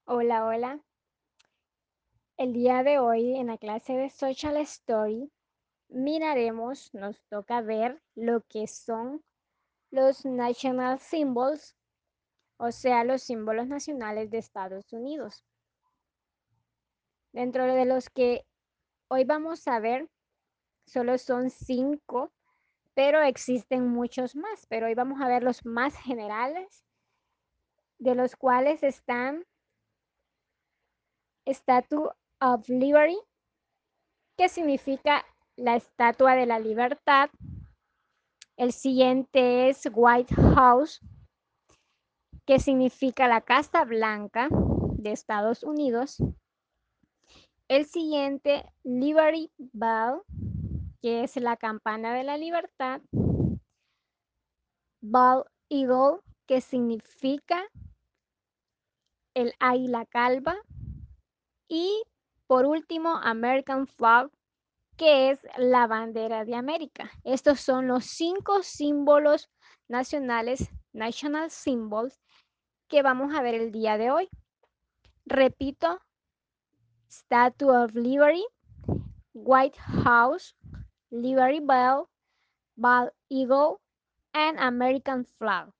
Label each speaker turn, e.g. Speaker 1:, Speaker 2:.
Speaker 1: Hola, hola. El día de hoy en la clase de Social Story nos toca ver lo que son los National Symbols, o sea, los símbolos nacionales de Estados Unidos. Dentro de los que hoy vamos a ver, solo son 5, pero existen muchos más, pero hoy vamos a ver los más generales, de los cuales están Statue of Liberty, que significa la Estatua de la Libertad. El siguiente es White House, que significa la Casa Blanca de Estados Unidos. El siguiente, Liberty Bell, que es la campana de la libertad. Bald Eagle, que significa el águila calva. Y por último, American Flag, que es la bandera de América. Estos son los 5 símbolos nacionales, national symbols, que vamos a ver el día de hoy. Repito, Statue of Liberty, White House, Liberty Bell, Bald Eagle, and American Flag.